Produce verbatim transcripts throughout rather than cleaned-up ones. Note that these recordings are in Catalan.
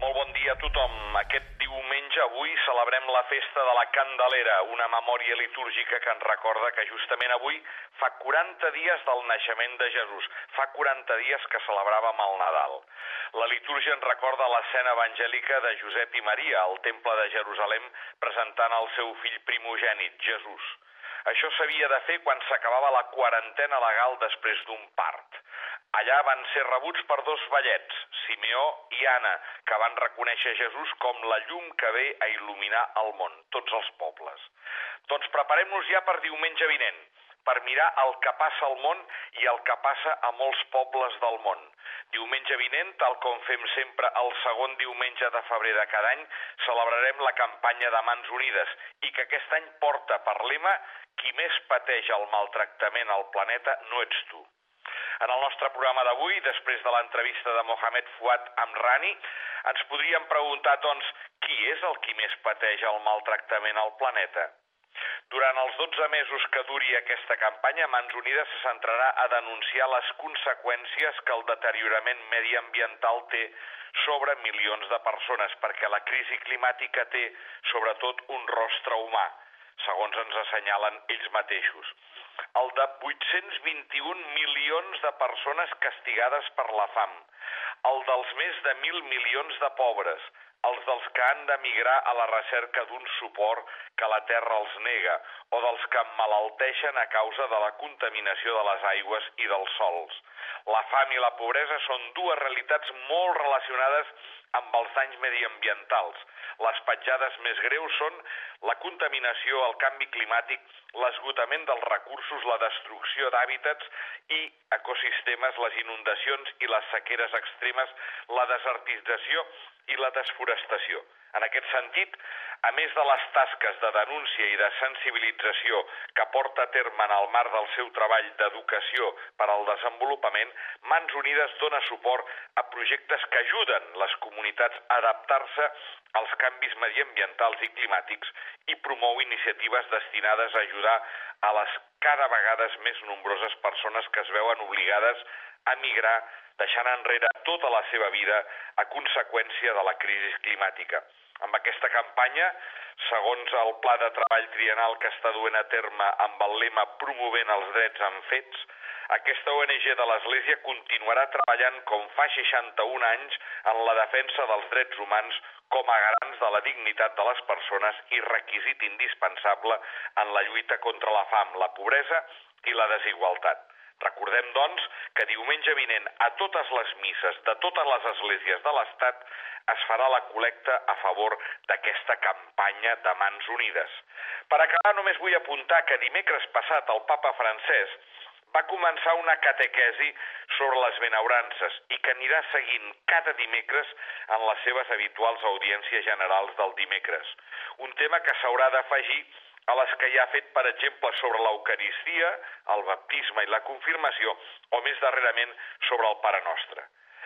Molt bon dia a tothom. Aquest diumenge, avui, celebrem la festa de la Candelera, una memòria litúrgica que ens recorda que justament avui fa quaranta dies del naixement de Jesús. Fa quaranta dies que celebràvem el Nadal. La litúrgia ens recorda l'escena evangèlica de Josep i Maria al Temple de Jerusalem presentant el seu fill primogènit, Jesús. Això s'havia de fer quan s'acabava la quarantena legal després d'un part. Allà van ser rebuts per dos vellets, Simeó i Anna, que van reconèixer Jesús com la llum que ve a il·luminar el món, tots els pobles. Doncs preparem-nos ja per diumenge vinent, per mirar el que passa al món i el que passa a molts pobles del món. Diumenge vinent, tal com fem sempre el segon diumenge de febrer de cada any, celebrarem la campanya de Mans Unides i que aquest any porta per lema «Qui més pateix el maltractament al planeta no ets tu». En el nostre programa d'avui, després de l'entrevista de Mohamed Fuad amb Rani, ens podríem preguntar, doncs, qui és el qui més pateix el maltractament al planeta? Durant els dotze mesos que duri aquesta campanya, Mans Unides se centrarà a denunciar les conseqüències que el deteriorament mediambiental té sobre milions de persones, perquè la crisi climàtica té, sobretot, un rostre humà, segons ens assenyalen ells mateixos. El de vuit-cents vint-i-un milions de persones castigades per la fam, el dels més de mil milions de pobres, els dels que han d'emigrar a la recerca d'un suport que la terra els nega, o dels que emmalalteixen a causa de la contaminació de les aigües i dels sols. La fam i la pobresa són dues realitats molt relacionades amb els danys mediambientals. Les petjades més greus són la contaminació, el canvi climàtic, l'esgotament dels recursos, la destrucció d'hàbitats i ecosistemes, les inundacions i les sequeres extremes, la desertització i la desforestació. En aquest sentit, a més de les tasques de denúncia i de sensibilització que porta a terme en el marc del seu treball d'educació per al desenvolupament, Mans Unides dona suport a projectes que ajuden les comunitats a adaptar-se als canvis mediambientals i climàtics i promou iniciatives destinades a ajudar a les cada vegada més nombroses persones que es veuen obligades a migrar, deixant enrere tota la seva vida a conseqüència de la crisi climàtica. Amb aquesta campanya, segons el pla de treball triennal que està duent a terme amb el lema Promovent els drets en fets, aquesta O N G de l'Església continuarà treballant com fa seixanta-un anys en la defensa dels drets humans com a garants de la dignitat de les persones i requisit indispensable en la lluita contra la fam, la pobresa i la desigualtat. Recordem, doncs, que diumenge vinent a totes les misses de totes les esglésies de l'Estat es farà la col·lecta a favor d'aquesta campanya de Mans Unides. Per acabar, només vull apuntar que dimecres passat el papa Francesc va començar una catequesi sobre les benaurances i que anirà seguint cada dimecres en les seves habituals audiències generals del dimecres. Un tema que s'haurà d'afegir a les que ja ha fet, per exemple, sobre l'Eucaristia, el baptisme i la confirmació, o més darrerament sobre el Pare Nostre.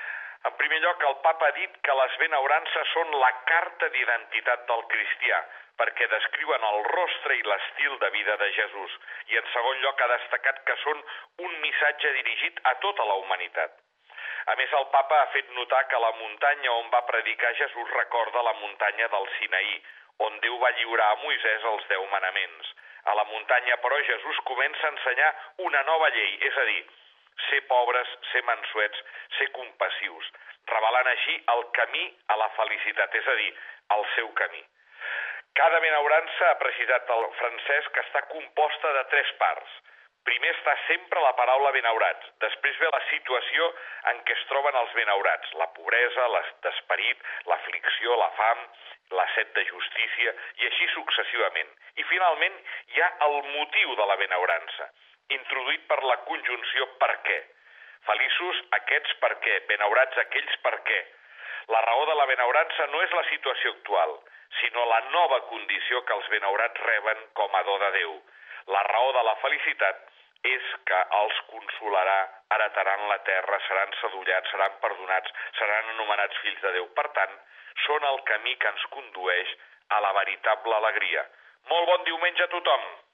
En primer lloc, el papa ha dit que les benaurances són la carta d'identitat del cristià, perquè descriuen el rostre i l'estil de vida de Jesús, i en segon lloc ha destacat que són un missatge dirigit a tota la humanitat. A més, el papa ha fet notar que la muntanya on va predicar Jesús recorda la muntanya del Sinaí, on Déu va lliurar a Moisès els deu manaments. A la muntanya, però, Jesús comença a ensenyar una nova llei, és a dir, ser pobres, ser mansuets, ser compassius, revelant així el camí a la felicitat, és a dir, el seu camí. Cada benaurança, ha precisat el Francesc, està composta de tres parts. Primer està sempre la paraula benaurats, després ve la situació en què es troben els benaurats, la pobresa, l'esperit, l'aflicció, la fam, la set de justícia, i així successivament. I finalment hi ha el motiu de la benaurança, introduït per la conjunció per què. Feliços aquests per què, benaurats aquells per què. La raó de la benaurança no és la situació actual, sinó la nova condició que els benaurats reben com a do de Déu. La raó de la felicitat és que els consolarà, heretaran la terra, seran sadullats, seran perdonats, seran anomenats fills de Déu. Per tant, són el camí que ens condueix a la veritable alegria. Molt bon diumenge a tothom!